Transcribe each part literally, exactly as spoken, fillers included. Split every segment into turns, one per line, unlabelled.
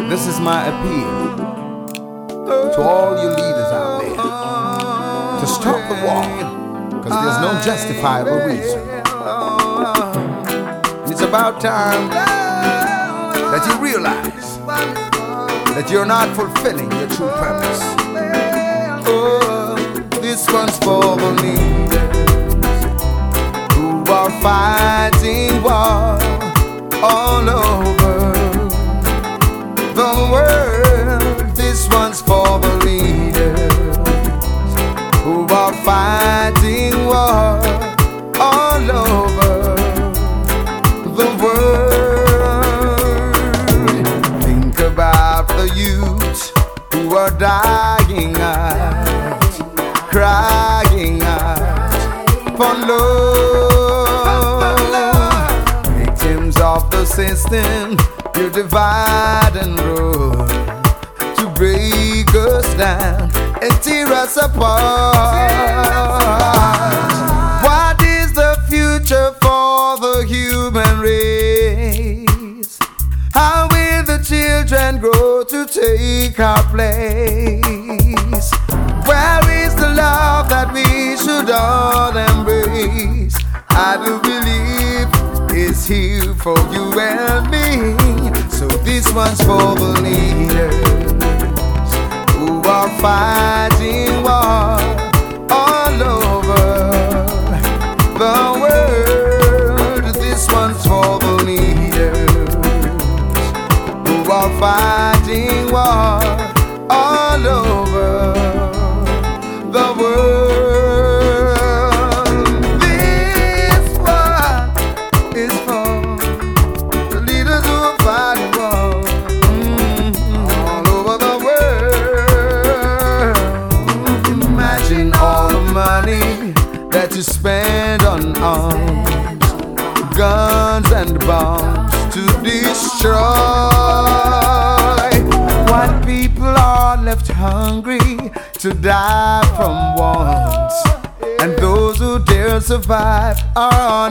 This is my appeal to all you leaders out there to stop the war, because there's no justifiable reason. And it's about time that you realize that you're not fulfilling your true purpose. Oh, this one's for the leaders who are fighting war all over the world. This one's for the leaders who are fighting war all over the world. Think about the youth who are dying out, crying out for love. Victims of the system, you divide and rule to break us down and tear us apart. What is the future for the human race? How will the children grow to take our place? Where is the love that we should all embrace? I do believe it's here for you and me. So this one's for the leaders who are fighting war all over the world. This one's for the leaders who are fighting war all over the world. This one is for the leaders who are fighting war mm-hmm. all over the world. Imagine all the money that you spend on arms, guns and bombs to destroy. While people are left hungry to die from want, and those who dare survive are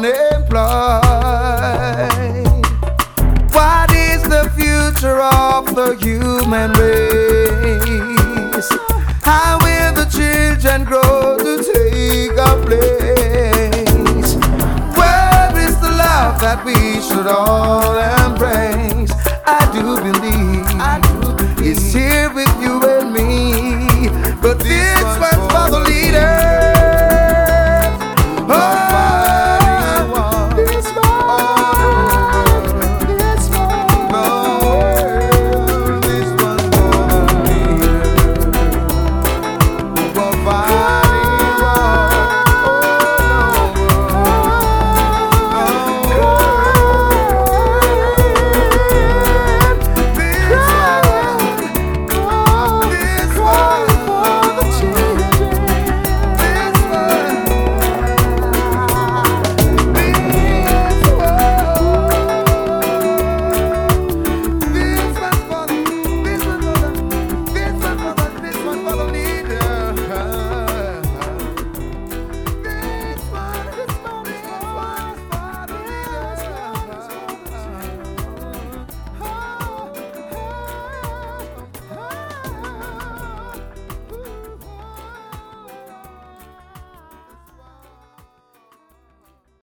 unemployed. What is the future of the human race? How will the children grow to take our place? Where is the love that we should all embrace? I do believe